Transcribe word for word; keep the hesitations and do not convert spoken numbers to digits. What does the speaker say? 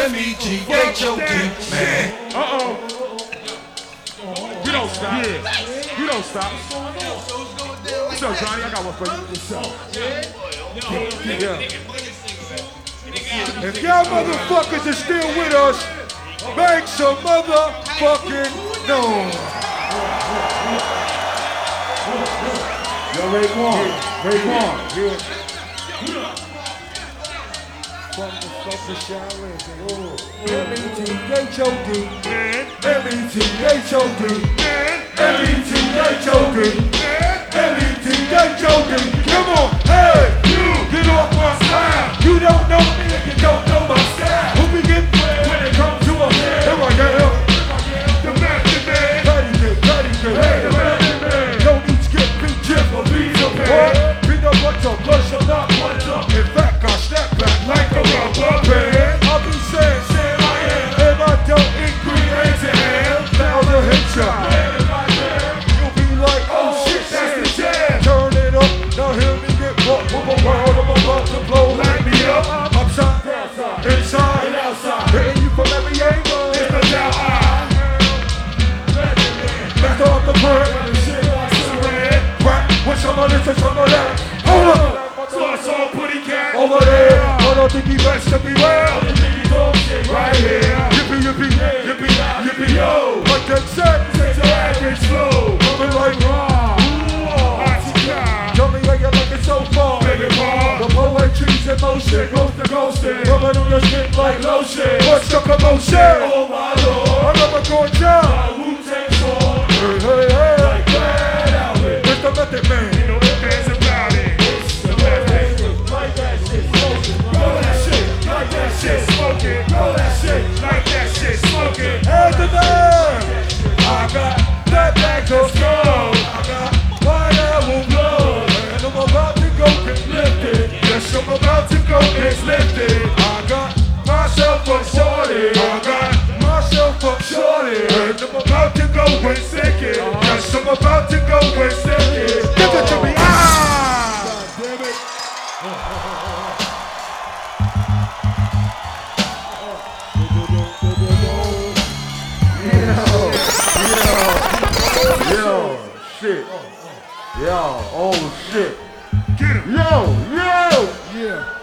M E T H O D, man. Uh-oh. You don't stop. Yeah. You don't stop. What's up, Johnny? I got one for you. What's up? Yeah. If y'all motherfuckers are still with us, make some motherfucking noise. Yo, Raekwon. Raekwon. Yeah. From the fucking shower. M E T H O D. M E T H O D. M E T H O D. M E T H O D. Come on, hey, you get off my style. You don't know me and you don't know my style. Who we get when it comes to a man? Here I am. The master man. Cuddy King, Cuddy King. Hey, the master man. Don't need to get big chip or be the man. Be the what's up, blush up, not what's up. In fact, I snap back like a rubber band. I'll be saying, saying I am. And I don't ingredients in hell. Now the hit shot. You'll be like, oh shit, that's the jam. Turn it up, now hear me get fucked with a world. I'm about to blow, light me up. Upside, inside, and outside. Hitting you from every angle. It's the down eye. Back off the bird. Right, with some of this and some of that. Hold up. So I saw Putty Cat over there. I don't think he best to be well. Right here. Yippee, yippee, yippee, yippee, yo. Like that set. Set your average flow. Coming like raw. Tell me how you like it so far. Baby bar. The poetry's in motion. Ghost to ghosting. Rubbing on your skin like lotion. What's the commotion? Oh my lord. Another good job. My Wu-Tang sword. Hey, hey, hey. Like that out here. It's the Method Man. You know the fans about it. It's the method. Like that shit smoking. Roll that shit. Like that shit smoking. Roll that shit. Like that shit smoking. Hey, the man. I got that back to skull. I got why that will blow. And I'm about to go get lifted. Yes, I'm about to go get lifted. I got myself up shorty. I got myself up shorty. And I'm about to go and sick it. Yes, I'm about to go and sick it. Give it to me. Ah! God damn it. Yo, yo, shit. Yo, oh shit. Get him. Yo, yo. Yeah.